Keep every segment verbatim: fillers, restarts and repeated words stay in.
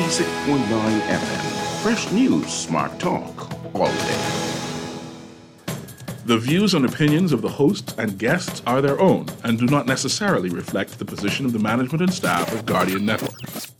ninety-six point nine F M. Fresh news, smart talk, all day. The views and opinions of the hosts and guests are their own and do not necessarily reflect the position of the management and staff of Guardian Network.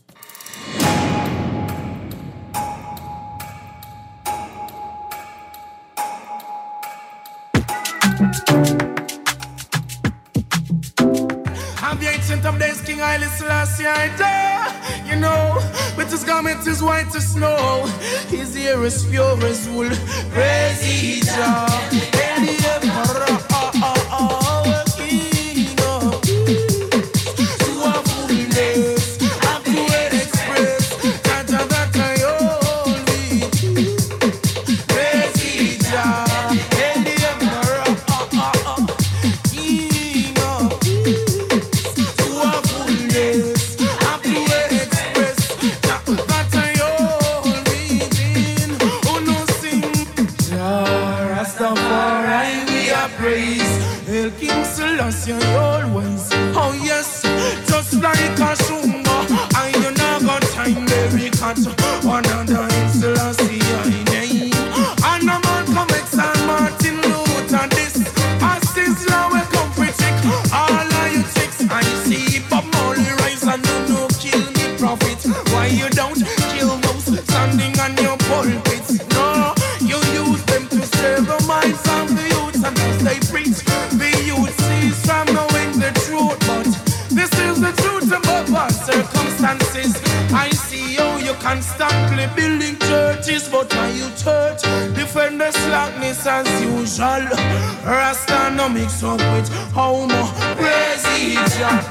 I'm the ancient of days, King Haile Selassie, I die. You know, with his garment is white as snow, his ear is pure as wool. Praise ye Jah, and the emperor, oh, oh, oh, King of Kings, to our fullness, and to it express, that that I only. Praise ye Jah, and the emperor, oh, oh, oh, King of Kings, to our fullness, and to it express, that that I only been. Oh no, sing Jah Rastafari, we are praise. El King Selassie always. Oh yes, just like a shumba, I you not got time very cut. One under him Selassie I name. And a man commits Saint Martin Luther this. As this law will come critic. All of you chicks I see Bob Marley rise and you no kill me prophet. Why you don't kill those standing on your pulpits? No, you use them to save the minds of the youth and as they preach. The youth cease from knowing the truth, but this is the truth above our circumstances. I see how you constantly building churches, but why you church defend the slackness as usual. Rasta no mix up with homo. Praise ye Jah,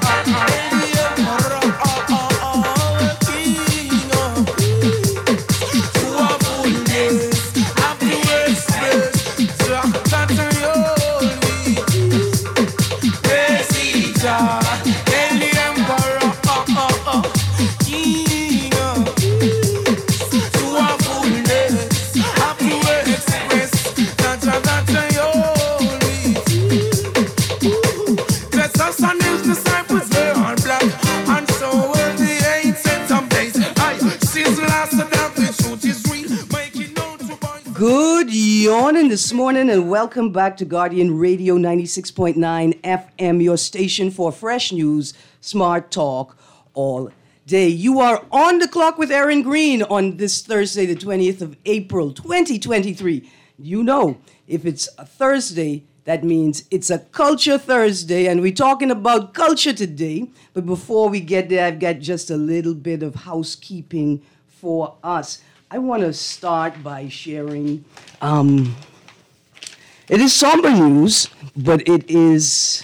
King of Kings, to our fullness, have to express Jah that I only. Praise ye Jah, and the emperor, oh, oh, oh, King of Kings, to our fullness, have to express that Jah that I only. Jesus and his disciples were all black, and so were the ancient of days. I sees last of that the truth is real, making known to boys. Good morning this morning and welcome back to Guardian Radio ninety-six point nine F M, your station for fresh news, smart talk all day. You are on the clock with Aaron Green on this Thursday, the twentieth of April, twenty twenty-three. You know, if it's a Thursday, that means it's a Culture Thursday, and we're talking about culture today. But before we get there, I've got just a little bit of housekeeping for us. I want to start by sharing, um, it is somber news, but it is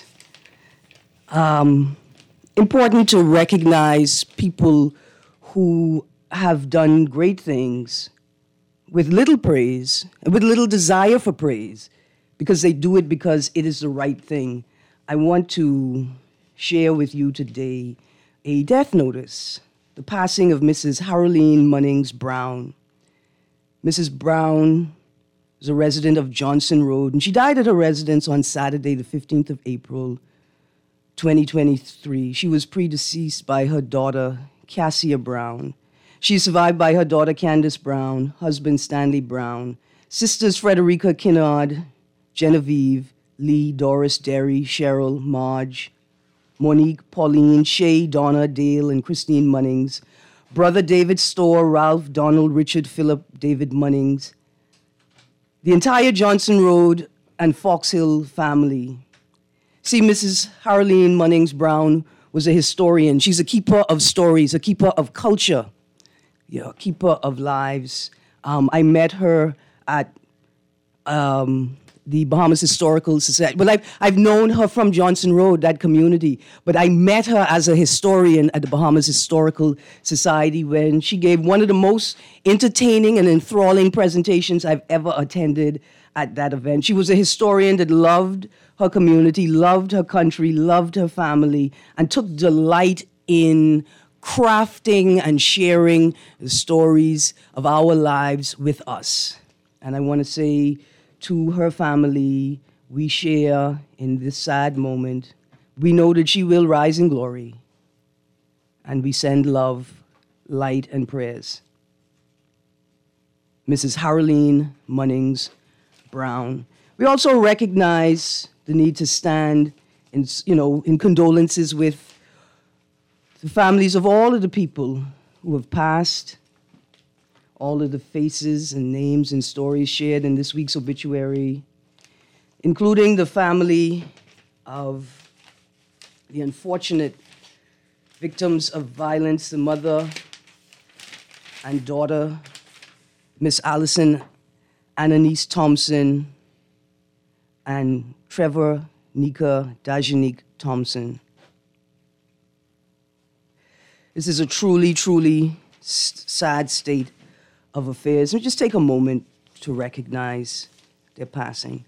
um, important to recognize people who have done great things with little praise, and with little desire for praise, because they do it because it is the right thing. I want to share with you today a death notice, the passing of Missus Haroline Munnings Brown. Missus Brown was a resident of Johnson Road, and she died at her residence on Saturday, the fifteenth of April, twenty twenty-three. She was predeceased by her daughter, Cassia Brown. She is survived by her daughter, Candace Brown, husband, Stanley Brown, sisters, Frederica Kinnard, Genevieve, Lee, Doris, Derry, Cheryl, Marge, Monique, Pauline, Shay, Donna, Dale, and Christine Munnings, brother David Storr, Ralph, Donald, Richard, Philip, David Munnings, the entire Johnson Road and Fox Hill family. See, Missus Haroline Munnings Brown was a historian. She's a keeper of stories, a keeper of culture, yeah, a keeper of lives. Um, I met her at um, the Bahamas Historical Society. Well, I've, I've known her from Johnson Road, that community, but I met her as a historian at the Bahamas Historical Society when she gave one of the most entertaining and enthralling presentations I've ever attended at that event. She was a historian that loved her community, loved her country, loved her family, and took delight in crafting and sharing the stories of our lives with us. And I want to say to her family, we share in this sad moment. We know that she will rise in glory, and we send love light, and prayers. Missus Haroline Munnings Brown. We also recognize the need to stand in, you know, in condolences with the families of all of the people who have passed, all of the faces and names and stories shared in this week's obituary, including the family of the unfortunate victims of violence, the mother and daughter, Miss Allison Ananice Thompson and Trevor Nika Dajanique Thompson. This is a truly, truly s- sad state of affairs. Let me just take a moment to recognize their passing.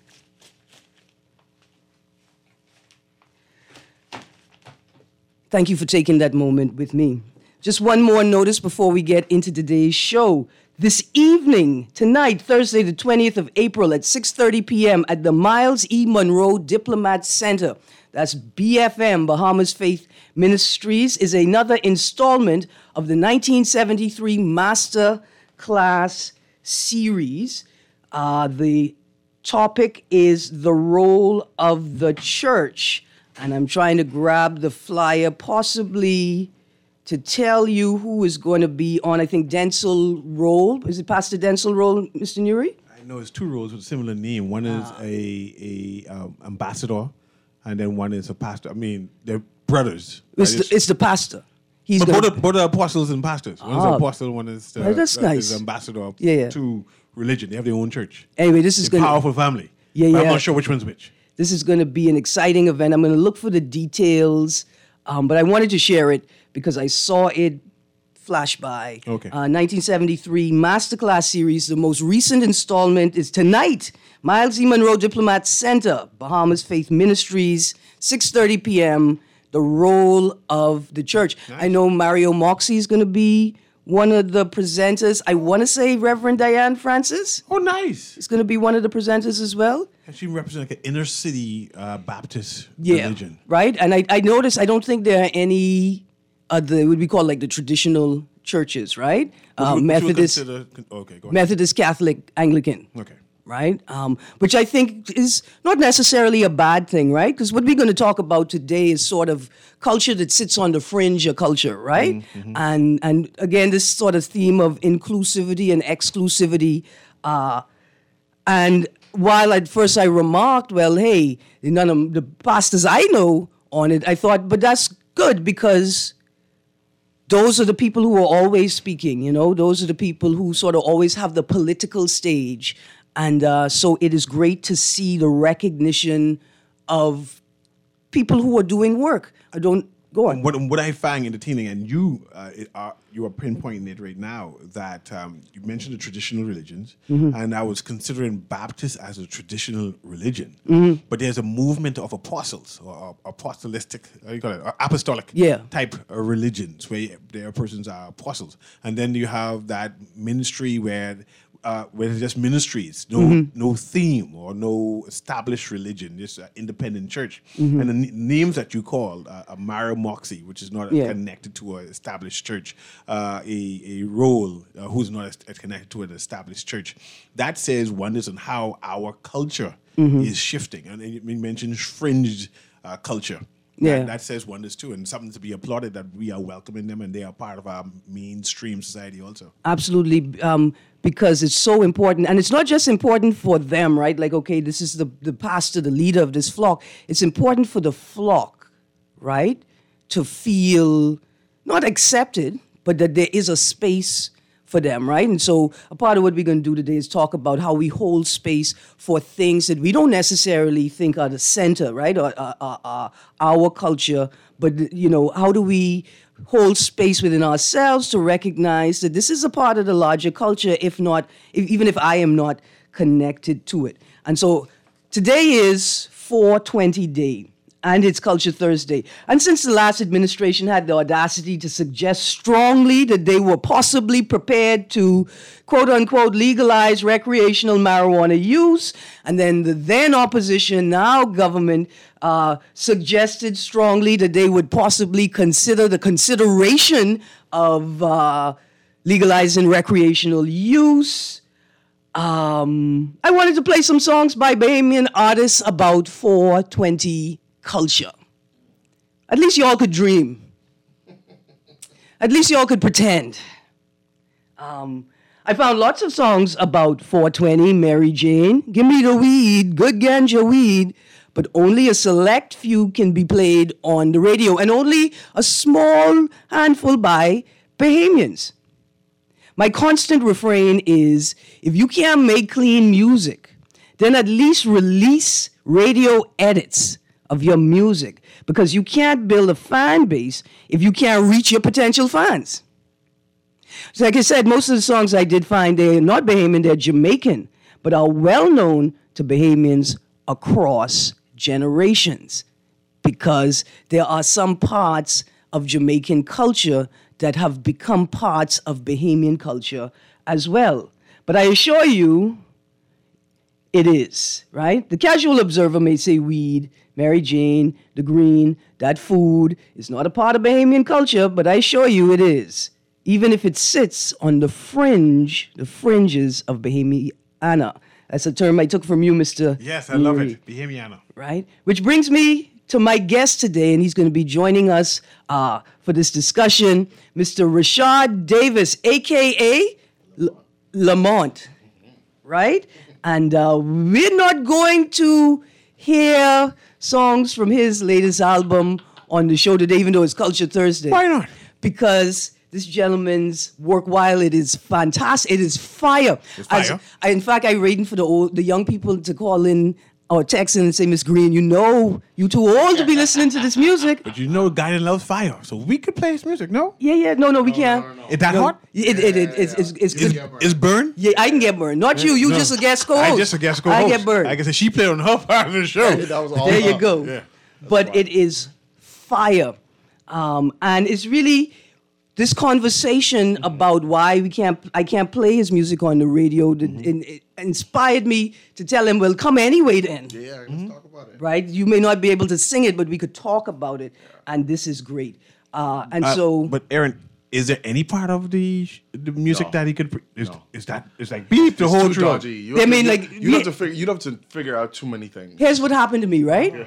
Thank you for taking that moment with me. Just one more notice before we get into today's show. This evening, tonight, Thursday, the twentieth of April at six thirty p.m. at the Miles E. Monroe Diplomat Center, that's B F M, Bahamas Faith Ministries, is another installment of the nineteen seventy-three Master Class Series. Uh, the topic is the role of the church. And I'm trying to grab the flyer, possibly to tell you who is going to be on, I think, Denzel Roll. Is it Pastor Denzel Roll, Mister Nuri? I know it's two roles with a similar name. One is Ah. a, a um, ambassador, and then one is a pastor. I mean, they're brothers. It's right? the, it's the pastor. He's but gonna, both, are, both are apostles and pastors. One is Ah. an apostle, one is the, Oh, that's uh, nice. is ambassador Yeah, yeah. to religion. They have their own church. Anyway, this is A going to... powerful family. Yeah, But yeah. I'm not sure which one's which. This is going to be an exciting event. I'm going to look for the details, um, but I wanted to share it because I saw it flash by. Okay. Uh, nineteen seventy-three Masterclass Series. The most recent installment is tonight. Miles E. Monroe Diplomat Center, Bahamas Faith Ministries, six thirty p.m. The role of the church. Nice. I know Mario Moxie is going to be one of the presenters. I want to say Reverend Diane Francis Oh, nice. is going to be one of the presenters as well. And she represents like an inner city uh, Baptist Yeah, religion. right. And I, I noticed I don't think there are any other what we call like the traditional churches, right? Uh, Which you would Methodist, consider- okay, go ahead. Methodist, Catholic, Anglican. Okay. Right, um, which I think is not necessarily a bad thing, right? Because what we're going to talk about today is sort of culture that sits on the fringe of culture, right? Mm-hmm. And and again, this sort of theme of inclusivity and exclusivity. Uh, and while at first I remarked, well, hey, none of the pastors I know on it, I thought, but that's good because those are the people who are always speaking, you know? Those are the people who sort of always have the political stage. And uh, so it is great to see the recognition of people who are doing work. I don't, go on. What, what I find entertaining, and you uh, it, are, you are pinpointing it right now, that um, you mentioned the traditional religions, Mm-hmm. and I was considering Baptist as a traditional religion. Mm-hmm. But there's a movement of apostles, or, or apostolistic, how do you call it, or apostolic Yeah. type of religions, where their persons are apostles. And then you have that ministry where uh, where it's just ministries, no Mm-hmm. no theme or no established religion, just an independent church. Mm-hmm. And the n- names that you called, uh, a Mario Moxie, which is not Yeah. connected to an established church, uh, a, a role uh, who's not as- connected to an established church. That says wonders on how our culture Mm-hmm. is shifting. And then you mentioned fringe uh, culture. Yeah. That, that says wonders too, and something to be applauded that we are welcoming them and they are part of our mainstream society also. Absolutely, um, because it's so important. And it's not just important for them, right? Like, okay, this is the, the pastor, the leader of this flock. It's important for the flock, right? To feel not accepted, but that there is a space for them, right? And so a part of what we're going to do today is talk about how we hold space for things that we don't necessarily think are the center, right? Or uh, uh, uh, our culture, but, you know, how do we hold space within ourselves to recognize that this is a part of the larger culture, if not, if, even if I am not connected to it. And so today is four twenty day. and it's Culture Thursday. And since the last administration had the audacity to suggest strongly that they were possibly prepared to, quote unquote, legalize recreational marijuana use, and then the then opposition, now government, uh, suggested strongly that they would possibly consider the consideration of uh, legalizing recreational use. Um, I wanted to play some songs by Bahamian artists about four twenty culture. At least y'all could dream. At least y'all could pretend. Um, I found lots of songs about four twenty, Mary Jane, Give Me the Weed, Good Ganja Weed, but only a select few can be played on the radio, and only a small handful by Bahamians. My constant refrain is, if you can't make clean music, then at least release radio edits of your music, because you can't build a fan base if you can't reach your potential fans. So like I said, most of the songs I did find, they're not Bahamian, they're Jamaican, but are well known to Bahamians across generations, because there are some parts of Jamaican culture that have become parts of Bahamian culture as well. But I assure you, it is, right? The casual observer may say weed, Mary Jane, the green, that food is not a part of Bahamian culture, but I assure you it is, even if it sits on the fringe, the fringes of Bahamiana. That's a term I took from you, Mister Yes, I love it. Bahamiana. Right? Which brings me to my guest today, and he's going to be joining us uh, for this discussion, Mister Rashad Davis, a k a. L- Lamont, right? And uh, we're not going to hear songs from his latest album on the show today, even though it's Culture Thursday. Why not? Because this gentleman's work, while it is fantastic, it is fire. It's fire. As, I, in fact, I'm waiting for the old, the young people to call in or text in and say, Miss Green, you know you too old to be listening to this music. But you know Guy loves fire, so we could play his music, no? Yeah, yeah, no, no, we can't. no, no. Is that No, hot? It, it, it, it's, it's, it's Is, good. is Burn? Yeah, I can get burned. Not you. You No. just a guest co-host. I just a guest co-host. I get burned. Like I said, she played on her part of the show. That was all There you up. go. Yeah. But it is fire. Um, and it's really this conversation Mm-hmm. about why we can't, I can't play his music on the radio that Mm-hmm. in, it inspired me to tell him, well, come anyway then. Yeah, let's Mm-hmm. talk about it. Right? You may not be able to sing it, but we could talk about it. And this is great. Uh, and Uh, so... but Aaron, is there any part of the sh- the music No. that he could? Pre- is, No. is that is like beep the It's whole too truth? dodgy. You They have to- mean, you- like, you have we- to figure. You have to figure out too many things. Here's what happened to me, right?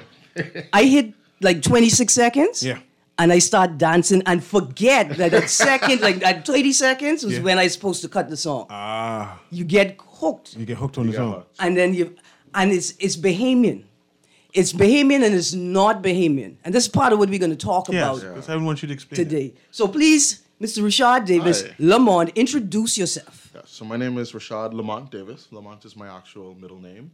I hit like twenty-six seconds. Yeah. And I start dancing and forget that at second, like at thirty seconds was Yeah. when I was supposed to cut the song. Ah, You get hooked. you get hooked on the got song. hooked. And then you, and it's it's Bahamian. It's Bahamian and it's not Bahamian. And this is part of what we're going to talk Yes, about because I want you to explain it. today. So please, Mister Rashad Davis, Hi. Lamont, introduce yourself. Yeah, so my name is Rashad Lamont Davis. Lamont is my actual middle name.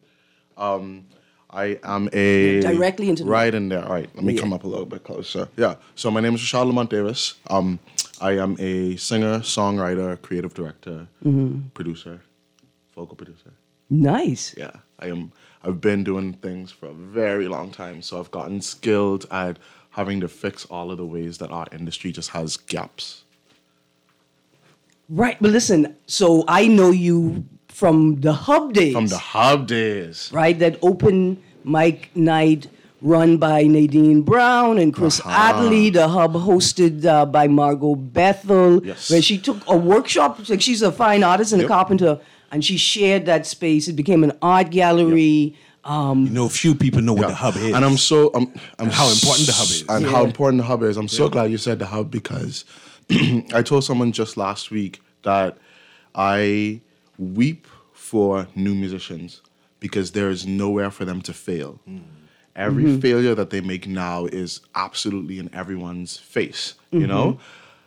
Um, I am a Yeah, directly into the- right in there. All right, let me Yeah. come up a little bit closer. Yeah. So my name is Rashad Lamont Davis. Um, I am a singer, songwriter, creative director, Mm-hmm. producer, vocal producer. Nice. Yeah, I am. I've been doing things for a very long time, so I've gotten skilled at having to fix all of the ways that our industry just has gaps. Right. But listen, so I know you from the Hub days. From the hub days. Right? That open mic night run by Nadine Brown and Chris Uh-huh. Adley, the Hub hosted uh, by Margot Bethel, Yes. where she took a workshop. Like she's a fine artist and Yep. a carpenter, and she shared that space. It became an art gallery. Um, You know, few people know what Yeah. the hub is, And I'm so I'm, I'm And how important the hub is. and Yeah. how important the hub is. I'm so glad you said the hub because I told someone just last week that I weep for new musicians because there is nowhere for them to fail. Every Mm-hmm. failure that they make now is absolutely in everyone's face. You Mm-hmm. know.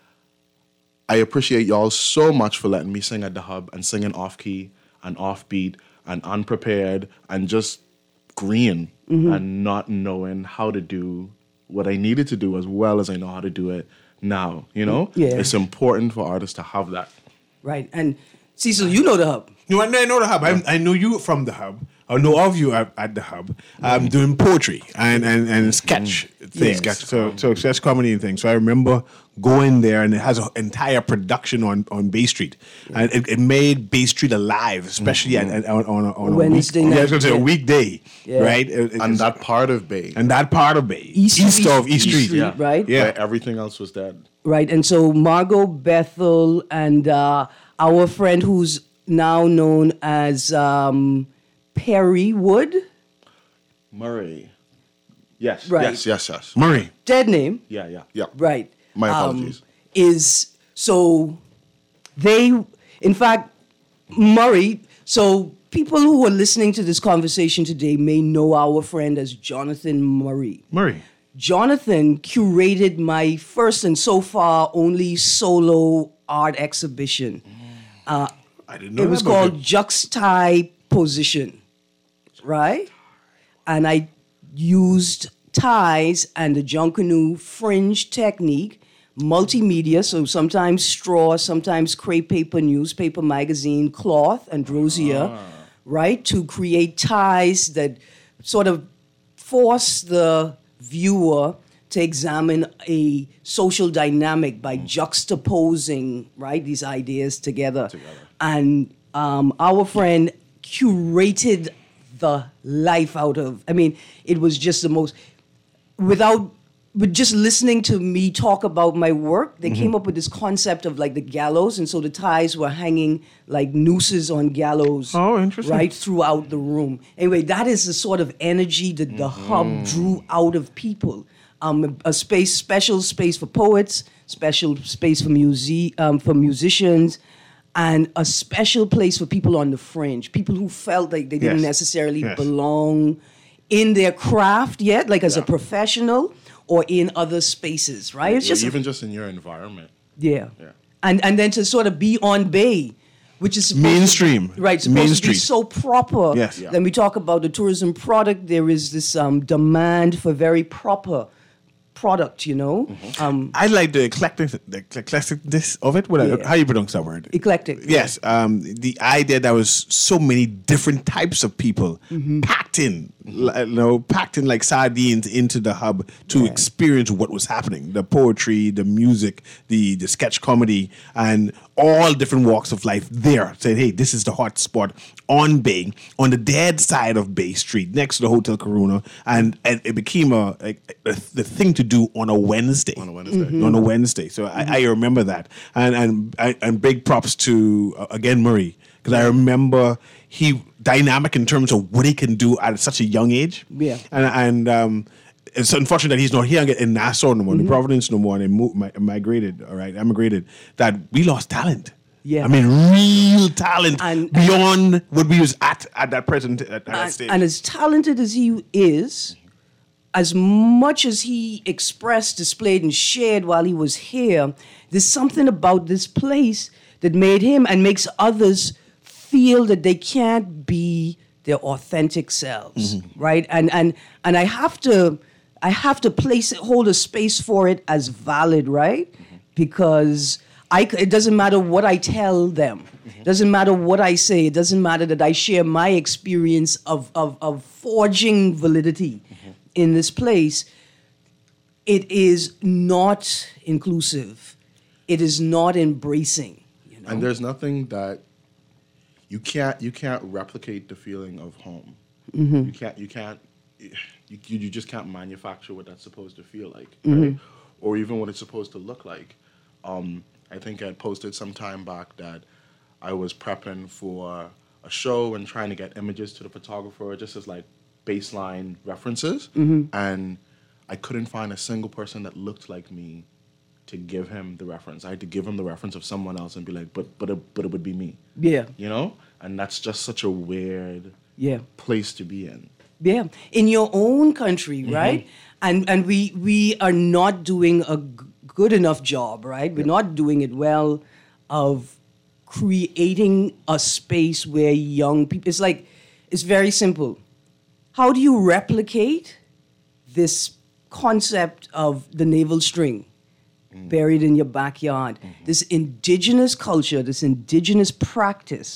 I appreciate y'all so much for letting me sing at the hub and singing off key and offbeat and unprepared and just green Mm-hmm. and not knowing how to do what I needed to do as well as I know how to do it now. You know, Yeah. it's important for artists to have that. right. And Cecil, you know the Hub. No, I know I know the hub. I, I know you from the hub. I know of you at, at the hub. Um, doing poetry and and, and sketch things. Yes. So so sketch comedy and things. So I remember going there, and it has an entire production on, on Bay Street, and it, it made Bay Street alive, especially at, at, on on a, on Wednesday a week, night, yeah, I was gonna say yeah. a weekday, Yeah. right? It- it And is- that part of Bay, and that part of Bay, East east, Street, of East Street, Street, yeah, right? yeah. where everything else was dead. Right, and so Margot Bethel and uh, our friend who's now known as um, Perry Wood, Murray. Yes. Right. Yes. Yes. Yes. Murray. dead name, Yeah. Yeah. Yeah. right? My um, apologies. is so they, in fact, Murray. So people who are listening to this conversation today may know our friend as Jonathan Murray. Murray. Jonathan curated my first and so far only solo art exhibition. I didn't know It was that about called you. Juxtaposition, right? And I used ties and the Junkanoo fringe technique, multimedia, so sometimes straw, sometimes crepe paper, newspaper, magazine, cloth, and drosier, right? To create ties that sort of force the viewer to examine a social dynamic by juxtaposing, right, these ideas together. And um, our friend curated the life out of, I mean, it was just the most, without, but just listening to me talk about my work, they Mm-hmm. came up with this concept of like the gallows, and so the ties were hanging like nooses on gallows. Oh, interesting. Right throughout the room. Anyway, that is the sort of energy that the Mm-hmm. hub drew out of people. Um, a space, special space for poets, special space for muse- um, for musicians, and a special place for people on the fringe, people who felt like they didn't Yes. necessarily Yes. belong in their craft yet, like as a Yeah. professional or in other spaces, right? It's Or just even just in your environment. yeah. Yeah. And and then to sort of be on Bay, which is supposed Mainstream. to, right? Supposed Main to Street. be so proper. Yes. Yeah. Then we talk about the tourism product. There is this um, demand for very proper product. You know, Mm-hmm. um, I like the eclectic, the eclecticness of it. What, Yeah. How you pronounce that word? eclectic. Yes, um, the idea that was so many different types of people Mm-hmm. packed in, li- you know, packed in like sardines into the hub to Yeah. experience what was happening. The poetry, the music, the the sketch comedy, and all different walks of life there. Saying, hey, this is the hot spot on Bay, on the dead side of Bay Street, next to the Hotel Corona, and, and it became a, a, a the thing to do on a Wednesday. On a Wednesday. Mm-hmm. On a Wednesday. So I, I remember that, and and and and big props to uh, again Murray, because I remember he dynamic in terms of what he can do at such a young age. Yeah. and and um, it's unfortunate that he's not here in Nassau no more, Mm-hmm. in Providence no more, and they moved, mi- migrated. All right, emigrated. That we lost talent. Yeah. I mean, real talent And- beyond what we was at at that present at, at that and, stage. and as talented as he is, as much as he expressed, displayed, and shared while he was here, there's something about this place that made him and makes others feel that they can't be their authentic selves, right? And and and I have to, I have to place it, hold a space for it as valid, right? Because I, c- it doesn't matter what I tell them. It doesn't matter what I say. It doesn't matter that I share my experience of, of, of forging validity in this place. It is not inclusive. It is not embracing. You know? And there's nothing that you can't you can't replicate the feeling of home. You can't you can't you, you you just can't manufacture what that's supposed to feel like, right? Or even what it's supposed to look like. Um, I think I posted some time back that I was prepping for a show and trying to get images to the photographer just as like baseline references, and I couldn't find a single person that looked like me to give him the reference. I had to give him the reference of someone else and be like, but but it, but it would be me, Yeah, you know? And that's just such a weird yeah. place to be in. Yeah, in your own country, right? And and we we are not doing a g- good enough job, right? We're not doing it well of creating a space where young people. It's like it's very simple. How do you replicate this concept of the navel string buried in your backyard? This indigenous culture, this indigenous practice,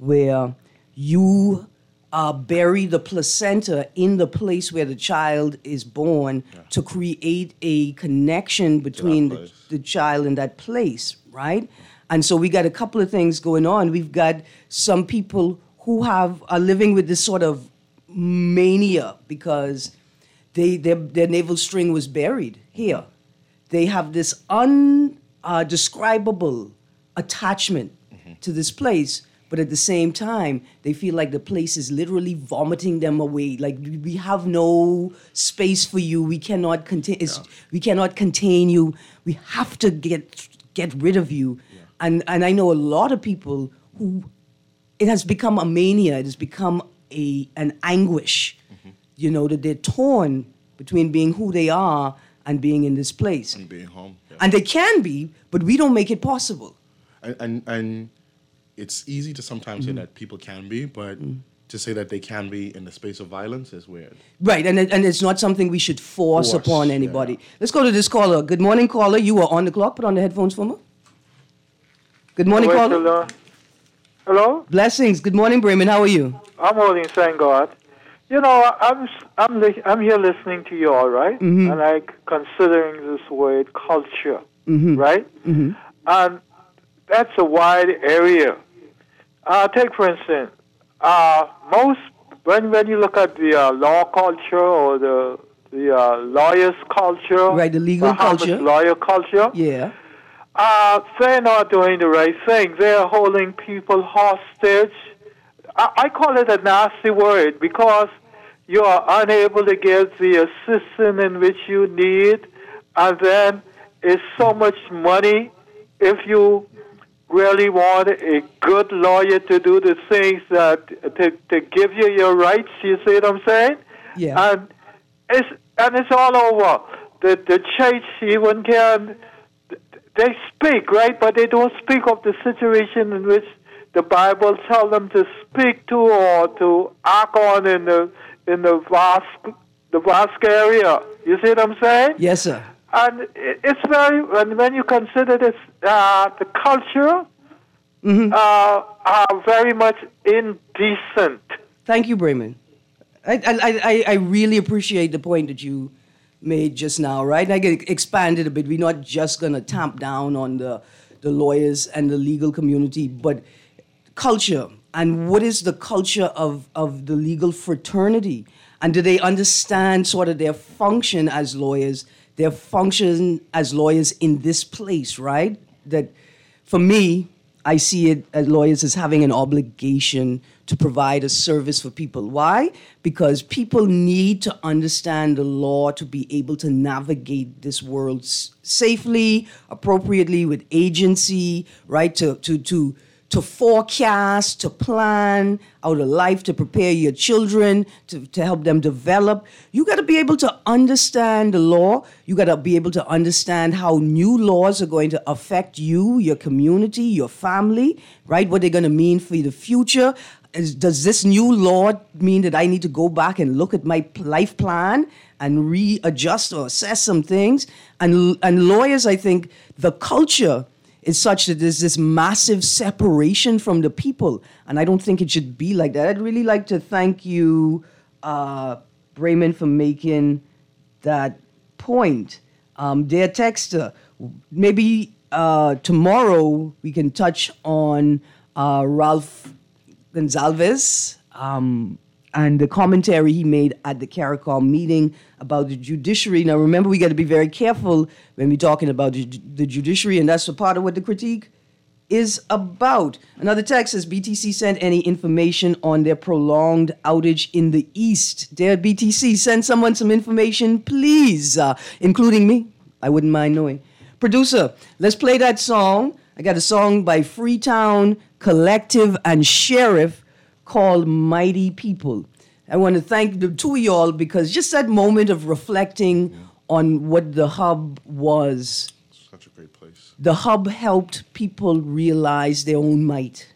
where you uh, bury the placenta in the place where the child is born Yeah. to create a connection between the, place. the child and that place, right? And so we got a couple of things going on. We've got some people who have are living with this sort of mania because they their, their navel string was buried here. They have this undescribable attachment to this place, but at the same time, they feel like the place is literally vomiting them away. Like we have no space for you. We cannot contain. It's, we cannot contain you. We have to get get rid of you. And and I know a lot of people who it has become a mania. It has become a an anguish. You know that they're torn between being who they are and being in this place. And being home. Yeah. And they can be, but we don't make it possible. And, and and it's easy to sometimes say that people can be, but to say that they can be in the space of violence is weird. Right, and it, and it's not something we should force, Force, upon yeah. anybody. Let's go to this caller. Good morning, caller. You are on the clock. Put on the headphones for me. Good morning, Wait, caller. hello? Hello? Blessings. Good morning, Bremen. How are you? I'm holding, thank God. You know, I'm I'm li- I'm here listening to you all, right? Mm-hmm. And I considering this word culture, right? Mm-hmm. And that's a wide area. Uh, take for instance, uh, most when when you look at the uh, law culture or the the uh, lawyers culture, Right, the legal Bahamas culture. lawyer culture, Yeah. uh, they're not doing the right thing. They're holding people hostage. I, I call it a nasty word because you are unable to get the assistance in which you need, and then it's so much money if you really want a good lawyer to do the things that to, to give you your rights. You see what I'm saying? Yeah. And it's and it's all over. The the church even can. They speak, right, but they don't speak of the situation in which the Bible tells them to speak to or to act on in the in the vast the vast area. You see what I'm saying? Yes, sir. And it- it's very when when you consider this uh, the culture Mm-hmm. uh, are very much indecent. Thank you, Bremen. I, I, I, I really appreciate the point that you made just now, right? And I get expanded a bit. We're not just going to tamp down on the, the lawyers and the legal community, but culture. And what is the culture of, of the legal fraternity? And do they understand sort of their function as lawyers, their function as lawyers in this place, right? That for me, I see it as lawyers as having an obligation to provide a service for people. Why? Because people need to understand the law to be able to navigate this world s- safely, appropriately, with agency, right? To to to to forecast, to plan out a life, to prepare your children, to, to help them develop. You got to be able to understand the law. You got to be able to understand how new laws are going to affect you, your community, your family, right? What they're going to mean for the future. Is, does this new law mean that I need to go back and look at my p- life plan and readjust or assess some things? And, and lawyers, I think, the culture is such that there's this massive separation from the people. And I don't think it should be like that. I'd really like to thank you, uh, Bremen, for making that point. Um, dear Texter, maybe uh, tomorrow we can touch on uh, Ralph Gonzalez um, and the commentary he made at the CARICOM meeting about the judiciary. Now, remember, we got to be very careful when we're talking about the, the judiciary, and that's a part of what the critique is about. Another text says, B T C sent any information on their prolonged outage in the East. Dear B T C, send someone some information, please, uh, including me. I wouldn't mind knowing. Producer, let's play that song. I got a song by Freetown Collective and Sheriff called Mighty People. I want to thank the two of y'all because just that moment of reflecting on what the hub was. Such a great place. The hub helped people realize their own might.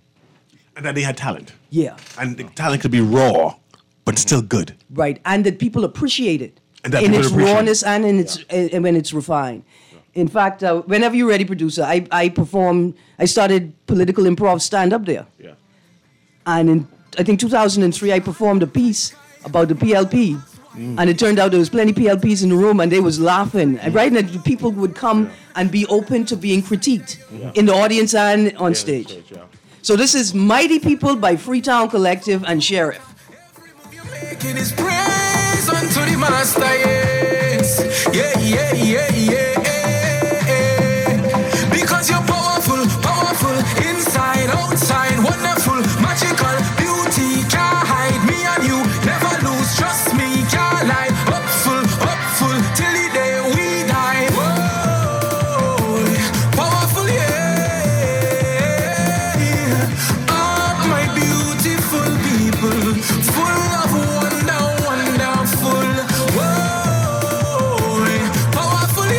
And that they had talent. Yeah, And the talent could be raw, but still good. right. And that people appreciate it And that in people its appreciate it. rawness and in its and when it's refined. In fact, uh, whenever you're ready, producer, I, I perform, I started political improv stand-up there. Yeah. And in, I think two thousand three, I performed a piece about the P L P. Mm. And it turned out there was plenty P L Ps in the room, and they was laughing. And right, and people would come yeah. and be open to being critiqued yeah. in the audience and on yeah, stage. stage yeah. So this is Mighty People by Freetown Collective and Sheriff. Making his praise unto the master, yes. Yeah, yeah, yeah, yeah, yeah. Because you're powerful, powerful, inside, outside, wonderful, magical, beauty, can't hide me and you, never lose, trust me, can't lie, hopeful, hopeful, till the day we die. Whoa, powerful, yeah. Oh, my beautiful people, full of wonder, wonderful. Whoa, powerful,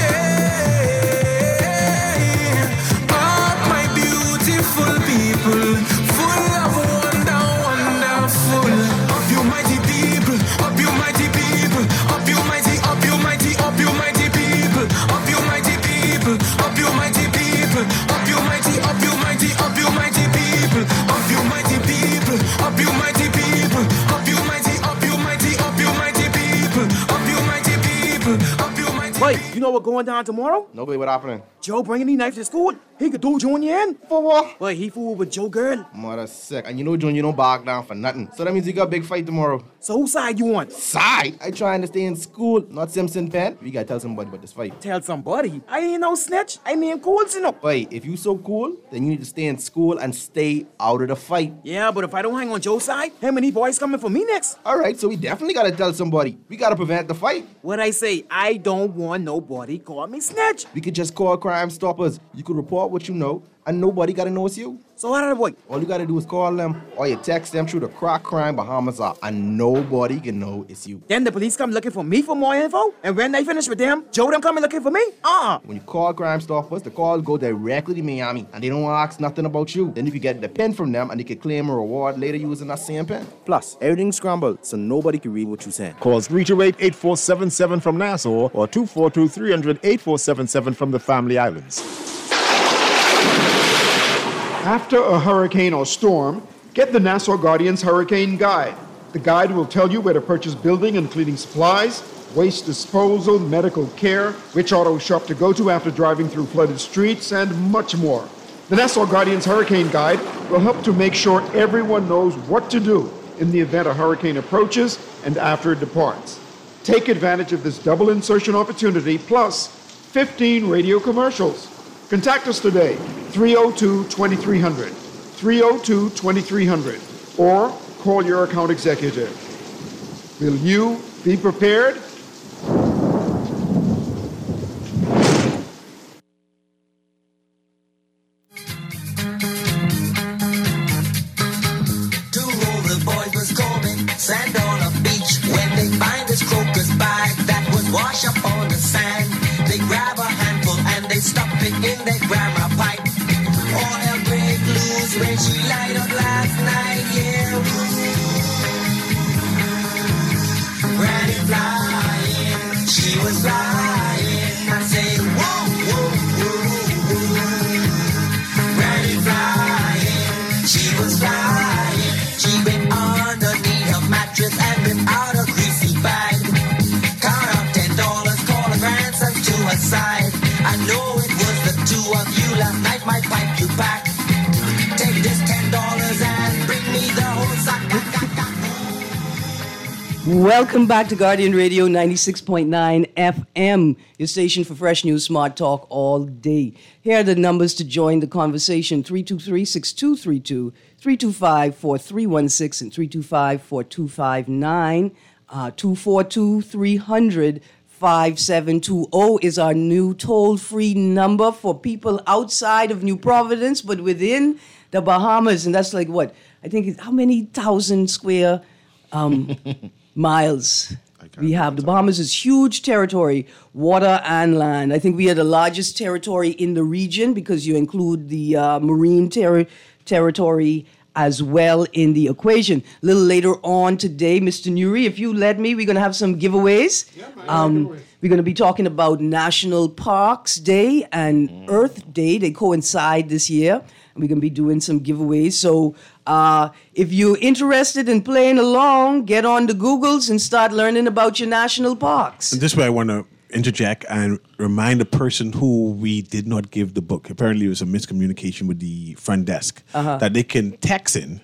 yeah. Oh, my beautiful people, full of wonder, wonderful. Up you mighty people, up you mighty people, up you mighty, up you mighty, up you mighty people, up you mighty people, up you mighty people, up you mighty, up you mighty, up you mighty people, up you mighty people, up you mighty people, up you mighty, up you mighty, up you mighty people, up you mighty people, up you mighty. Wait, you know what going down tomorrow? Nobody, what happening? Joe bringing these knives to school. He could do Junior in. For what? Wait, he fooled with Joe girl. Mother sick. And you know Junior don't back down for nothing. So that means you got a big fight tomorrow. So whose side you on? Side? I trying to stay in school, not Simpson Pen. We gotta tell somebody about this fight. Tell somebody? I ain't no snitch. I mean cool, you know. Wait, if you so cool, then you need to stay in school and stay out of the fight. Yeah, but if I don't hang on Joe's side, how many boys coming for me next? Alright, so we definitely gotta tell somebody. We gotta prevent the fight. What I say, I don't want nobody call me snitch. We could just call Crime Stoppers. You could report what you know, and nobody gotta know it's you. So how did I boy? All you gotta do is call them, or you text them through the Crack Crime Bahamas app, and nobody can know it's you. Then the police come looking for me for more info, and when they finish with them, Joe them coming looking for me? Uh-uh. When you call Crime Stoppers, the calls go directly to Miami, and they don't ask nothing about you. Then you can get the pen from them, and you can claim a reward later using that same pen. Plus, everything's scrambled, so nobody can read what you're saying. Call three two eight, eight four seven seven from Nassau, or two four two, three hundred, eight four seven seven from the Family Islands. After a hurricane or storm, get the Nassau Guardian's Hurricane Guide. The guide will tell you where to purchase building and cleaning supplies, waste disposal, medical care, which auto shop to go to after driving through flooded streets, and much more. The Nassau Guardian's Hurricane Guide will help to make sure everyone knows what to do in the event a hurricane approaches and after it departs. Take advantage of this double insertion opportunity, plus fifteen radio commercials. Contact us today, three oh two, two three hundred, three oh two, two three hundred, or call your account executive. Will you be prepared? Two older boys was combing sand on a beach when they find this crocus bag that was washed up on the sand. They grab a handful and they stuff it in their grandma pipe. All hell break loose when she light up last night, yeah. Granny flying, she was flying. I say, whoa, whoa, whoa, whoa. Granny flying, she was flying. She went underneath her mattress and ripped out a greasy bag. Count up ten dollars, call her grandson to her side. I know it was the two of you last night, my pipe you back. Take this ten dollars and bring me the whole sack. Welcome back to Guardian Radio ninety-six point nine F M, your station for fresh news, smart talk all day. Here are the numbers to join the conversation: three two three, six two three two, three two five, four three one six, and three two five, four two five nine, uh, two four two, three hundred, five seven two zero is our new toll-free number for people outside of New Providence, but within the Bahamas. And that's like what? I think, it's, how many thousand square um, miles we have? The Bahamas is huge territory, water and land. I think we are the largest territory in the region because you include the uh, marine ter- territory as well in the equation. A little later on today, Mister Nuri, if you let me, we're going to have some giveaways. Yeah, man, um, giveaways. We're going to be talking about National Parks Day and mm. Earth Day. They coincide this year. We're going to be doing some giveaways. So uh, if you're interested in playing along, get on the Googles and start learning about your national parks. And this way I want to interject and remind the person who we did not give the book. Apparently it was a miscommunication with the front desk. Uh-huh. That they can text in.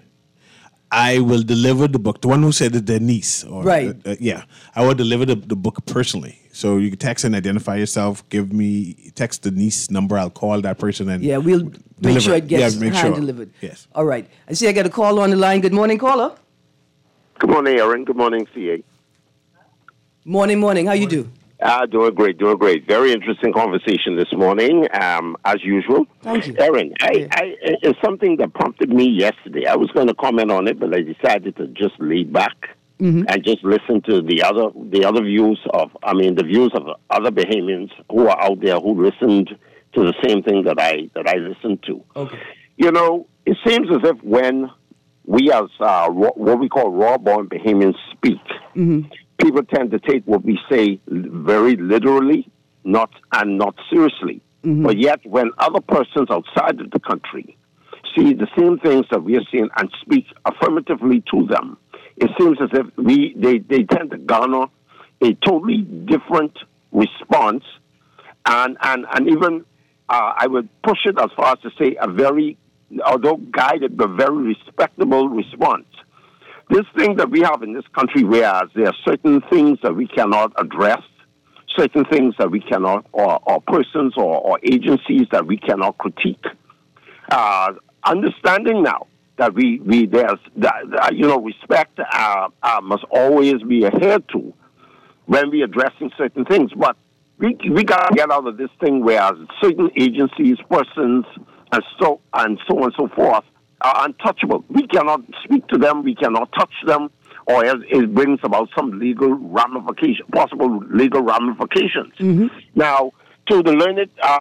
I will deliver the book. The one who said it, their niece. Or, Right. Uh, uh, yeah. I will deliver the, the book personally. So you can text and identify yourself. Give me, text the niece number. I'll call that person and Yeah, we'll make deliver sure it gets yeah, make hand sure. delivered. Yes. All right. I see I got a call on the line. Good morning, caller. Good morning, Aaron. Good morning, C A. Morning, morning. How you do? Ah, doing great, doing great. Very interesting conversation this morning, um, as usual. Thank you. Aaron, I, I, it's something that prompted me yesterday. I was going to comment on it, but I decided to just lay back Mm-hmm. and just listen to the other, the other views of, I mean, the views of other Bahamians who are out there who listened to the same thing that I that I listened to. Okay. You know, it seems as if when we as uh, raw, what we call raw-born Bahamians speak, Mm-hmm. people tend to take what we say very literally, not and not seriously. Mm-hmm. But yet, when other persons outside of the country see the same things that we are seeing and speak affirmatively to them, it seems as if we they, they tend to garner a totally different response, and and and even uh, I would push it as far as to say a very, although guided, but very respectable response. This thing that we have in this country, whereas there are certain things that we cannot address, certain things that we cannot, or, or persons or, or agencies that we cannot critique. Uh, understanding now that we, we there's, that, that, you know, respect uh, uh, must always be adhered to when we addressing certain things. But we we got to get out of this thing where certain agencies, persons, and so and so on and so forth are untouchable. We cannot speak to them. We cannot touch them, or it, it brings about some legal ramification, possible legal ramifications. Mm-hmm. Now, to the learned, uh,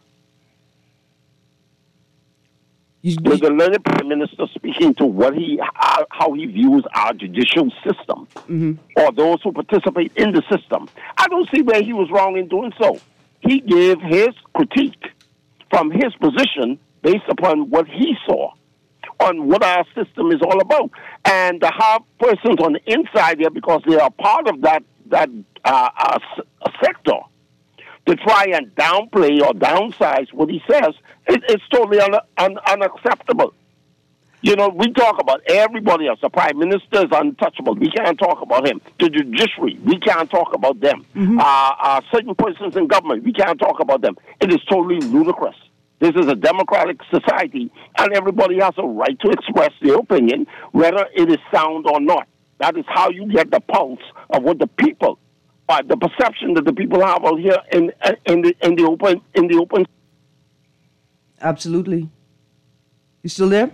to the learned Prime Minister speaking to what he, uh, how he views our judicial system, Mm-hmm. or those who participate in the system, I don't see where he was wrong in doing so. He gave his critique from his position based upon what he saw on what our system is all about, and to have persons on the inside there, because they are part of that that uh, uh, sector, to try and downplay or downsize what he says, it, it's totally un, un, unacceptable. You know, we talk about everybody else. The Prime Minister is untouchable. We can't talk about him. The judiciary, we can't talk about them. Mm-hmm. Uh, uh, certain persons in government, we can't talk about them. It is totally ludicrous. This is a democratic society, and everybody has a right to express their opinion, whether it is sound or not. That is how you get the pulse of what the people, uh, the perception that the people have out here in in the in the open in the open. Absolutely. You still there?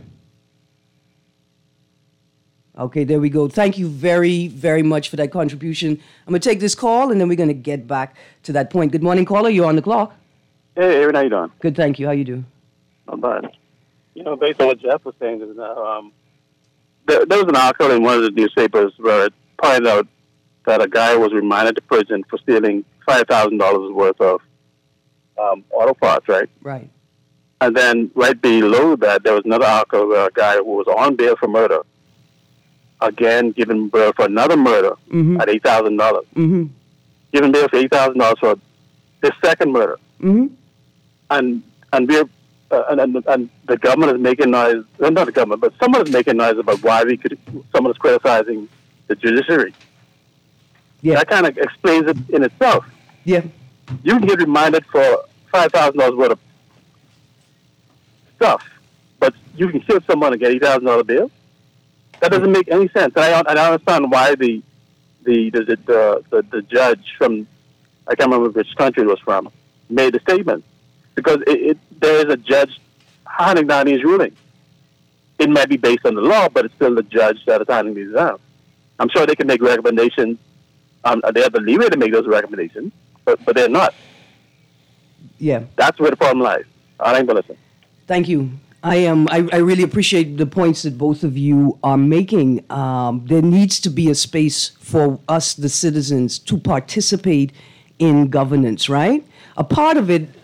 Okay, there we go. Thank you very, very much for that contribution. I'm going to take this call, and then we're going to get back to that point. Good morning, caller. You're on the clock. Hey, Aaron, how you doing? Good, thank you. How you doing? Not bad. You know, based on what Jeff was saying, is, uh, um, there, there was an article in one of the newspapers where it pointed out that a guy was remanded to prison for stealing five thousand dollars worth of um, auto parts, right? Right. And then right below that, there was another article where a guy who was on bail for murder, again, given bail for another murder Mm-hmm. at eight thousand dollars. Mm-hmm. Given bail for eight thousand dollars for his second murder. Mm-hmm. And and we're uh, and, and and the government is making noise. Well, not the government, but someone is making noise about why we could. Someone is criticizing the judiciary. Yeah, that kind of explains it in itself. Yeah, you can get reminded for five thousand dollars worth of stuff, but you can kill someone and get eight thousand dollar bail. That doesn't make any sense. And I, and I understand why the the the, the the the judge from I can't remember which country it was from made the statement. Because it, it, there is a judge handing down his ruling. It might be based on the law, but it's still the judge that is handing these down. I'm sure they can make recommendations. Um, they have the leeway to make those recommendations, but, but they're not. Yeah. That's where the problem lies. I ain't gonna listen. Thank you. I am. I, I really appreciate the points that both of you are making. Um, there needs to be a space for us, the citizens, to participate in governance, right? A part of it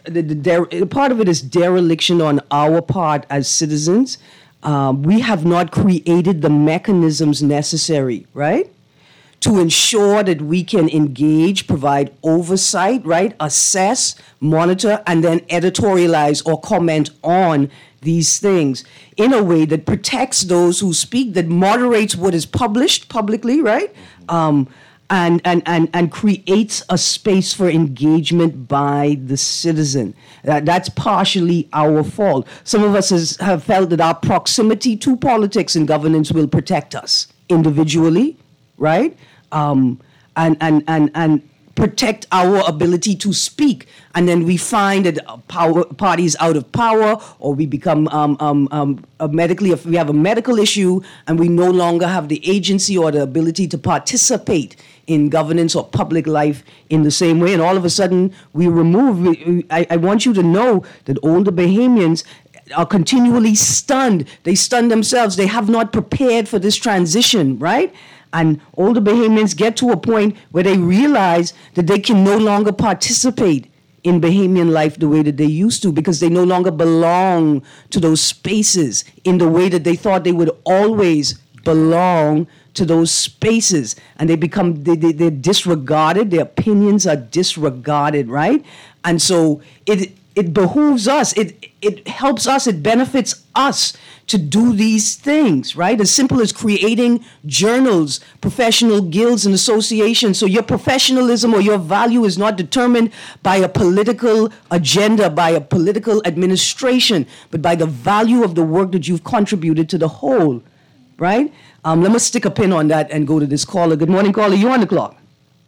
the, the der- part of it is dereliction on our part as citizens. Um, we have not created the mechanisms necessary, right, to ensure that we can engage, provide oversight, right, assess, monitor, and then editorialize or comment on these things in a way that protects those who speak, that moderates what is published publicly, right, um, and, and, and, and creates a space for engagement by the citizen. That, that's partially our fault. Some of us has, have felt that our proximity to politics and governance will protect us individually, right? Um, and, and, and, and protect our ability to speak. And then we find that power parties out of power, or we become um, um, um, a medically, if we have a medical issue and we no longer have the agency or the ability to participate in governance or public life in the same way. And all of a sudden we remove, we, I, I want you to know that older Bahamians are continually stunned. They stun themselves. They have not prepared for this transition, right? And older Bahamians get to a point where they realize that they can no longer participate in Bahamian life the way that they used to, because they no longer belong to those spaces in the way that they thought they would always belong to those spaces. And they become, they, they, they're disregarded, their opinions are disregarded, right? And so it it behooves us, it it helps us, it benefits us to do these things, right? As simple as creating journals, professional guilds and associations. So your professionalism or your value is not determined by a political agenda, by a political administration, but by the value of the work that you've contributed to the whole, right? Um, let me stick a pin on that and go to this caller. Good morning, caller. You on the clock?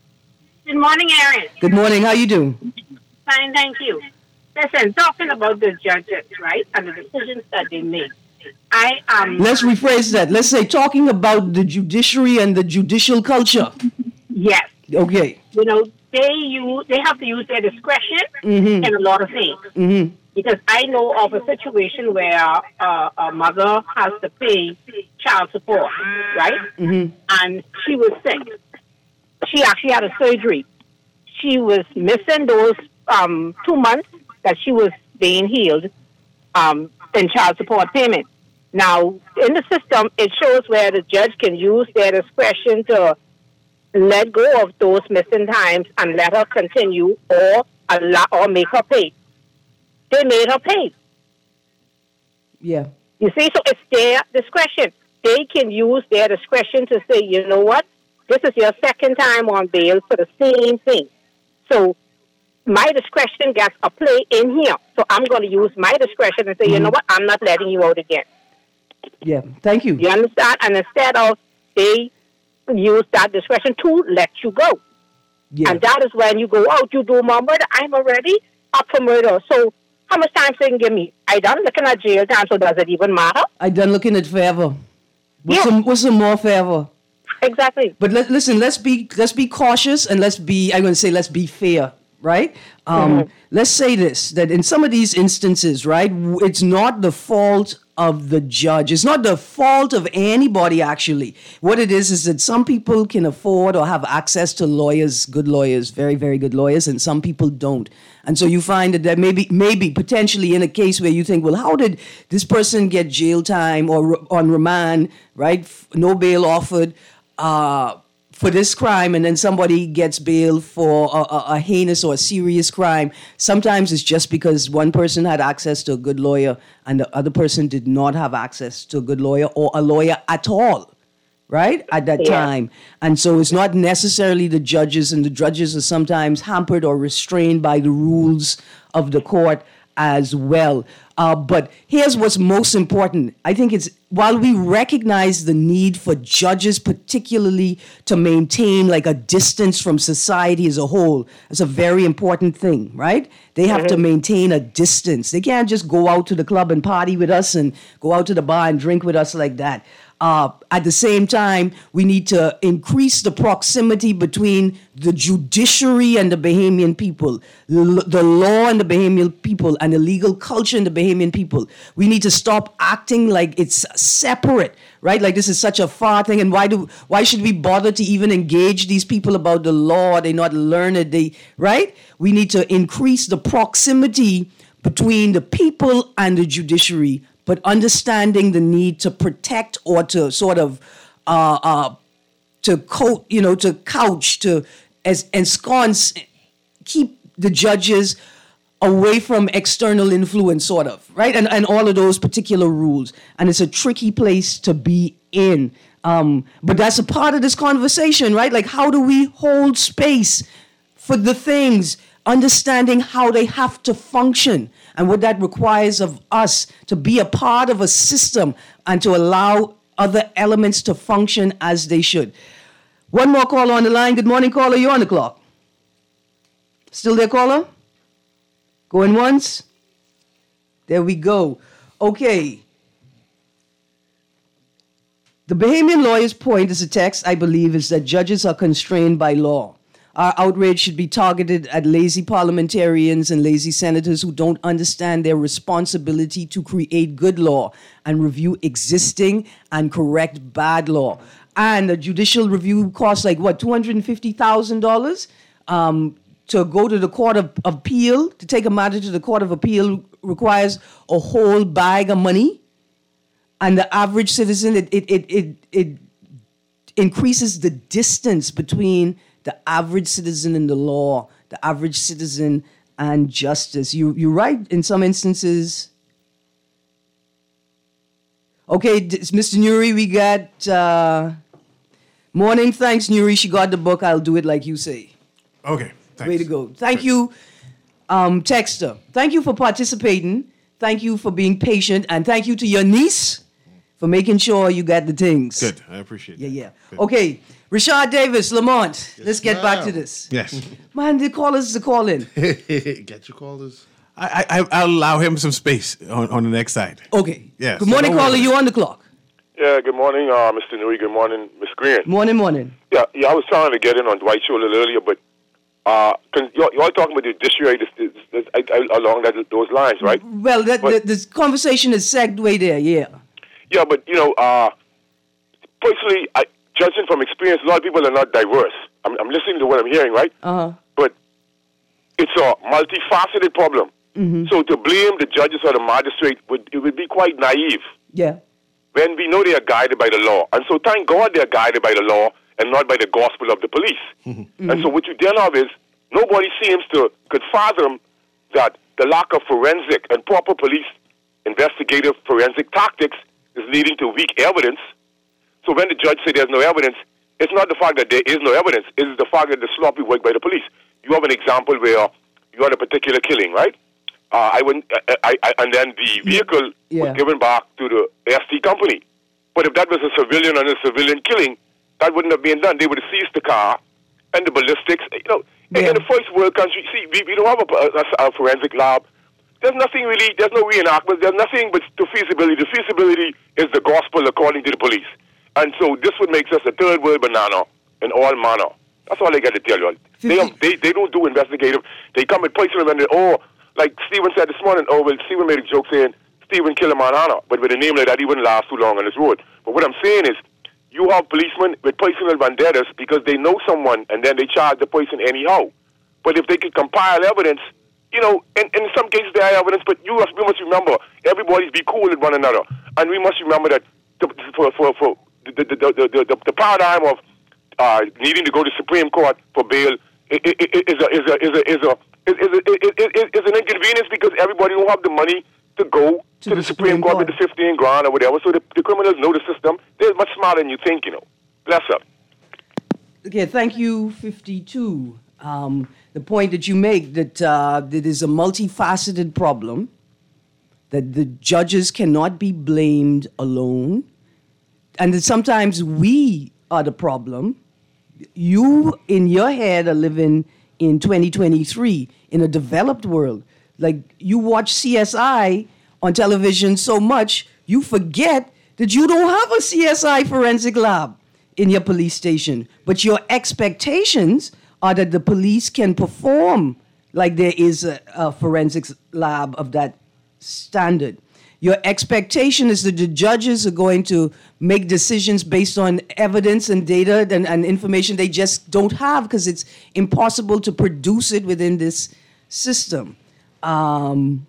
Good morning, Aaron. Good morning. How you doing? Fine, thank you. Listen, talking about the judges, right, and the decisions that they make. I um. Let's rephrase that. Let's say talking about the judiciary and the judicial culture. Yes. Okay. You know, they use they have to use their discretion Mhm. in a lot of things. Mm-hmm. Because I know of a situation where uh, a mother has to pay child support, right? Mm-hmm. And she was sick. She actually had a surgery. She was missing those um, two months that she was being healed um, in child support payment. Now, in the system, it shows where the judge can use their discretion to let go of those missing times and let her continue, or allow, or make her pay. They made her pay. Yeah. You see, so it's their discretion. They can use their discretion to say, you know what, this is your second time on bail for the same thing. So my discretion gets a play in here. So I'm going to use my discretion and say, mm-hmm. you know what, I'm not letting you out again. Yeah, thank you. You understand? And instead of, they use that discretion to let you go. Yeah. And that is when you go out, you do more murder. I'm already up for murder. So how much time they can give me? I done looking at jail time, so does it even matter? I done looking at forever. What's, Yeah. some, what's some more forever? Exactly. But let, listen, let's be let's be cautious and let's be, I'm going to say, let's be fair, right? Um, Mhm. Let's say this, that in some of these instances, right, w- it's not the fault of the judge. It's not the fault of anybody, actually. What it is is that some people can afford or have access to lawyers, good lawyers, very, very good lawyers, and some people don't. And so you find that there may be, maybe potentially in a case where you think, well, how did this person get jail time or re- on remand, right? F- No bail offered uh, for this crime, and then somebody gets bail for a, a, a heinous or a serious crime. Sometimes it's just because one person had access to a good lawyer and the other person did not have access to a good lawyer or a lawyer at all, right, at that Yeah. time. And so it's not necessarily the judges, and the judges are sometimes hampered or restrained by the rules of the court as well. Uh, but here's what's most important. I think it's, while we recognize the need for judges particularly to maintain like a distance from society as a whole, it's a very important thing, right? They have to Mhm. maintain a distance. They can't just go out to the club and party with us and go out to the bar and drink with us like that. Uh, at the same time, we need to increase the proximity between the judiciary and the Bahamian people, l- the law and the Bahamian people, and the legal culture and the Bahamian people. We need to stop acting like it's separate, right? Like this is such a far thing, and why do why should we bother to even engage these people about the law? They're not learned, they right? We need to increase the proximity between the people and the judiciary, but understanding the need to protect or to sort of uh, uh, to coat, you know, to couch, to as ensconce, keep the judges away from external influence, sort of, right? And and all of those particular rules. And it's a tricky place to be in. Um, but that's a part of this conversation, right? Like, how do we hold space for the things, understanding how they have to function and what that requires of us to be a part of a system and to allow other elements to function as they should. One more caller on the line. Good morning, caller. You're on the clock. Still there, caller? Going once? There we go. Okay. The Bahamian lawyer's point is a text, I believe, is that judges are constrained by law. Our outrage should be targeted at lazy parliamentarians and lazy senators who don't understand their responsibility to create good law and review existing and correct bad law. And a judicial review costs like, what, two hundred fifty thousand dollars? Um, to go to the Court of Appeal, to take a matter to the Court of Appeal requires a whole bag of money. And the average citizen, it it it it, it increases the distance between the average citizen and the law, the average citizen and justice. You, you're right in some instances. Okay, it's Mister Nuri, we got... Uh, morning, thanks, Nuri. She got the book. I'll do it like you say. Okay, thanks. Way to go. Thank you, um, Texter. Thank you for participating. Thank you for being patient. And thank you to your niece for making sure you got the things. Good, I appreciate yeah, that. Yeah, yeah. Good. Okay, Rashad Davis, Lamont, Yes, let's get back ma'am. to this. Yes. Man, the callers to call in. Get your callers. I, I, I'll allow him some space on, on the next side. Okay. Yes. Good morning, Don't caller. worry. You on the clock. Yeah, good morning, uh, Mister Nui. Good morning, Miss Green. Morning, morning. Yeah, yeah, I was trying to get in on Dwight's show a little earlier, but uh, cause you're, you're talking about the judiciary this, this, this, I, I, along that, those lines, right? Well, that, But- the, this conversation is segued there, yeah. Yeah, but, you know, uh, personally, I, judging from experience, a lot of people are not diverse. I'm, I'm listening to what I'm hearing, right? Uh-huh. But it's a multifaceted problem. Mm-hmm. So to blame the judges or the magistrate, would, it would be quite naive. Yeah. When we know they are guided by the law. And so thank God they are guided by the law and not by the gospel of the police. Mm-hmm. And so what you then have is nobody seems to could fathom that the lack of forensic and proper police investigative forensic tactics is leading to weak evidence. So when the judge says there's no evidence, it's not the fact that there is no evidence, it's the fact that the sloppy work by the police. You have an example where you had a particular killing, right? Uh, I went, I, I, I, and then the vehicle Yeah. was given back to the S T company. But if that was a civilian and a civilian killing, that wouldn't have been done. They would have seized the car and the ballistics. You know, Yeah. in the first world country, see, we, we don't have a, a, a forensic lab. There's nothing really, there's no reenactment, there's nothing but the feasibility. The feasibility is the gospel according to the police. And so this would make us a third world banana in all manner. That's all I got to tell you. They, don't- they they don't do investigative. They come with personal and they, oh, like Stephen said this morning, oh, well, Stephen made a joke saying Stephen killed a man Hannah, but with a name like that, he wouldn't last too long on this road. But what I'm saying is, you have policemen with personal vendettas because they know someone and then they charge the person anyhow. But if they could compile evidence, you know, in, in some cases there are evidence, but you must, we must remember, everybody's be cool with one another. And we must remember that the, for, for, for the, the, the, the, the, the paradigm of uh, needing to go to Supreme Court for bail is a, is a, is a, is a, is a, is, is, is, is, is an inconvenience because everybody don't have the money to go to, to the Supreme, Supreme Court, Court with the fifteen grand or whatever. So the, the criminals know the system. They're much smarter than you think, you know. Bless up. Okay, thank you, fifty-two. Um, the point that you make that uh, that is a multifaceted problem, that the judges cannot be blamed alone, and that sometimes we are the problem. You, in your head, are living in twenty twenty-three in a developed world. Like, you watch C S I on television so much, you forget that you don't have a C S I forensic lab in your police station, but your expectations are that the police can perform like there is a, a forensics lab of that standard. Your expectation is that the judges are going to make decisions based on evidence and data and, and information they just don't have because it's impossible to produce it within this system. Um,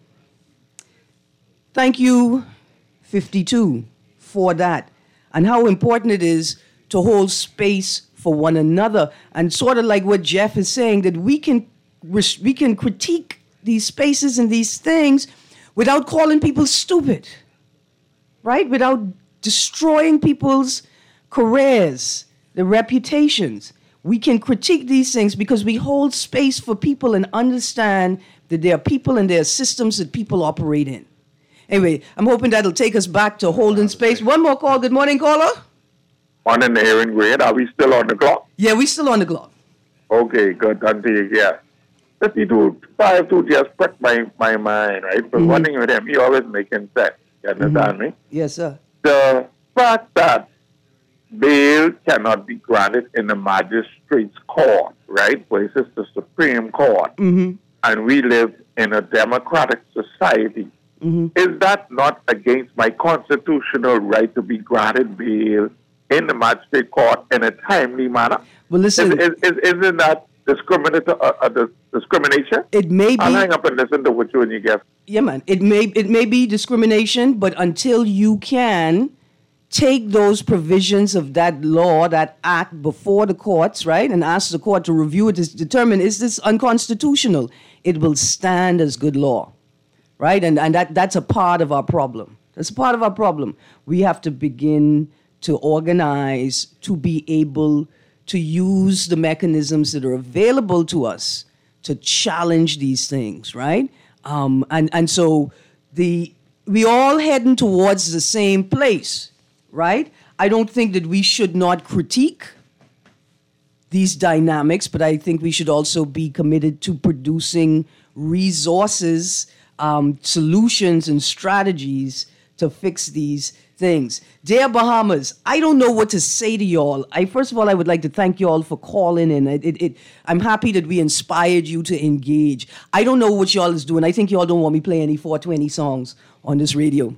thank you, fifty-two, for that. And how important it is to hold space for one another. And sort of like what Jeff is saying, that we can we can critique these spaces and these things without calling people stupid, right? Without destroying people's careers, their reputations. We can critique these things because we hold space for people and understand that there are people and there are systems that people operate in. Anyway, I'm hoping that'll take us back to holding space. One more call. Good morning, caller. Morning, Aaron Grade. Are we still on the clock? Yeah, we're still on the clock. Okay, good. Until you get fifty-two, five two just pricked my, my mind, right? But Mm-hmm. one thing with him, he always making sense. You understand me? Yes, sir. The fact that bail cannot be granted in the magistrate's court, right? Where it's the Supreme Court, Mm-hmm. and we live in a democratic society. Mm-hmm. Is that not against my constitutional right to be granted bail in the magistrate court in a timely manner? Well, listen. Is, is, is, isn't that discriminatory, uh, uh, dis- discrimination? It may be. I'll hang up and listen to what you and you guess. Yeah, man. It may it may be discrimination, but until you can take those provisions of that law, that act before the courts, right, and ask the court to review it to determine, is this unconstitutional? It will stand as good law, right? And and that, that's a part of our problem. That's a part of our problem. We have to begin to organize to be able to use the mechanisms that are available to us to challenge these things, right? Um, and, and so the we all heading towards the same place, right? I don't think that we should not critique these dynamics, but I think we should also be committed to producing resources, um, solutions, and strategies to fix these things. Dear Bahamas, I don't know what to say to y'all. I first of all, I would like to thank y'all for calling in. It, it, it, I'm happy that we inspired you to engage. I don't know what y'all is doing. I think y'all don't want me play any four twenty songs on this radio.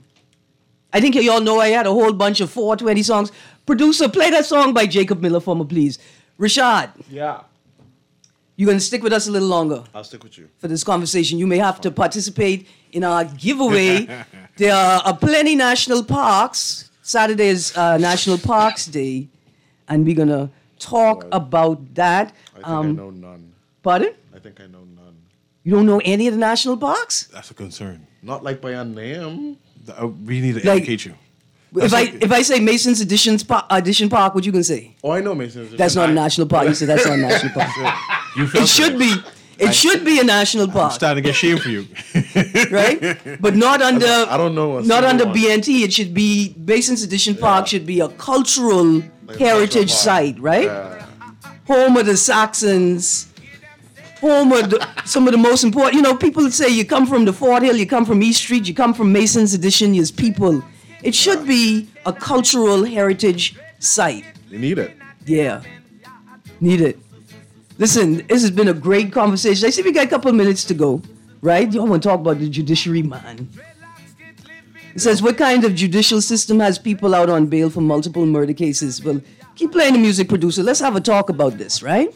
I think y'all know I had a whole bunch of four twenty songs. Producer, play that song by Jacob Miller for me, please. Rashad. Yeah. You're going to stick with us a little longer I'll stick with you. for this conversation. You may have to participate in our giveaway. There are uh, plenty national parks. Saturday is uh, National Parks Day, and we're going to talk about that. I think Um, I know none. Pardon? I think I know none. You don't know any of the national parks? That's a concern. Not like by a name. Uh, we need to Like- educate you. If I if I say Mason's Additions Pa- Addition Park, what you gonna say? Oh, I know Mason's. That's not a national park. You said that's not a national park. You It should be. It I- should be a national I'm park, starting to get shame for you. right? But not under. I don't know a Not single under one. B N T. It should be Mason's Addition Park. Should be a cultural heritage site, right? Home of the Saxons. Home of the, some of the most important. You know, people say you come from the Fort Hill, you come from East Street, you come from Mason's Addition. You's people. It should be a cultural heritage site. You need it. Yeah. Need it. Listen, this has been a great conversation. I see we got a couple of minutes to go, right? You want to talk about the judiciary, man. It says, what kind of judicial system has people out on bail for multiple murder cases? Well, keep playing the music, producer. Let's have a talk about this, right?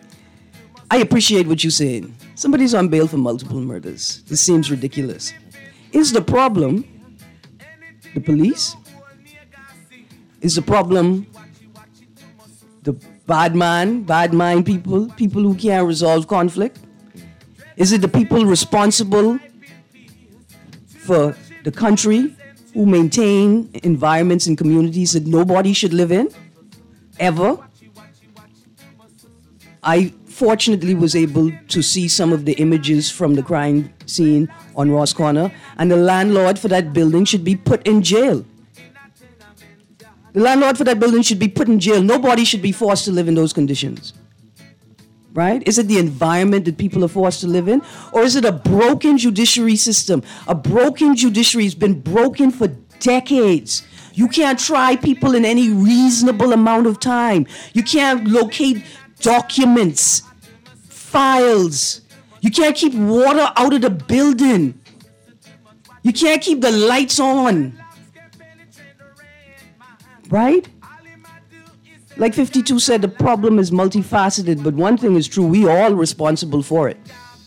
I appreciate what you're saying. Somebody's on bail for multiple murders. This seems ridiculous. Is the problem the police? Is the problem the bad man, bad mind people, people who can't resolve conflict? Is it the people responsible for the country who maintain environments and communities that nobody should live in? Ever? I fortunately was able to see some of the images from the crime scene on Ross Corner, and the landlord for that building should be put in jail. The landlord for that building should be put in jail. Nobody should be forced to live in those conditions. Right? Is it the environment that people are forced to live in? Or is it a broken judiciary system? A broken judiciary has been broken for decades. You can't try people in any reasonable amount of time. You can't locate documents, files. You can't keep water out of the building. You can't keep the lights on. Right? Like fifty-two said, the problem is multifaceted, but one thing is true, we all responsible for it.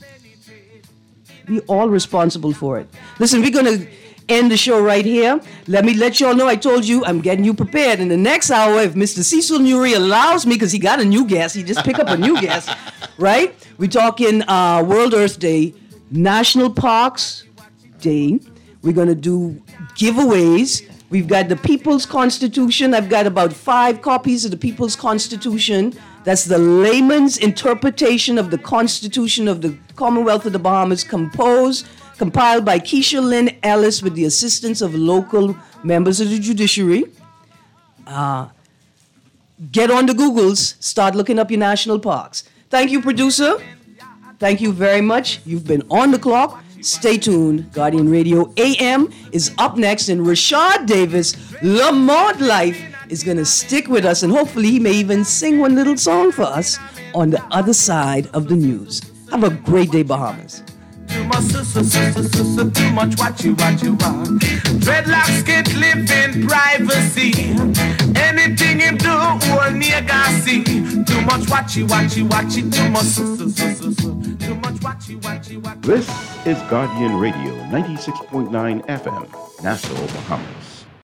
We all responsible for it. Listen, we're going to end the show right here. Let me let y'all know, I told you, I'm getting you prepared. In the next hour, if Mister Cecil Newry allows me, because he got a new guest, he just picked up a new guest, right? We're talking uh, World Earth Day, National Parks Day. We're going to do giveaways. We've got the People's Constitution. I've got about five copies of the People's Constitution. That's the layman's interpretation of the Constitution of the Commonwealth of the Bahamas, composed, compiled by Keisha Lynn Ellis with the assistance of local members of the judiciary. Uh, get on the Googles. Start looking up your national parks. Thank you, producer. Thank you very much. You've been on the clock. Stay tuned. Guardian Radio A M is up next, and Rashad Davis, Lamont Life, is going to stick with us, and hopefully he may even sing one little song for us on the other side of the news. Have a great day, Bahamas. Too much, too much, watch you, watch you, watch. Dreadlocks can't live in privacy. Anything him do, all nigga see. Too much, watch you, watch you, watch it. Too much, too much, watch you, watch you, watch. This is Guardian Radio, ninety-six point nine F M, Nassau, Bahamas.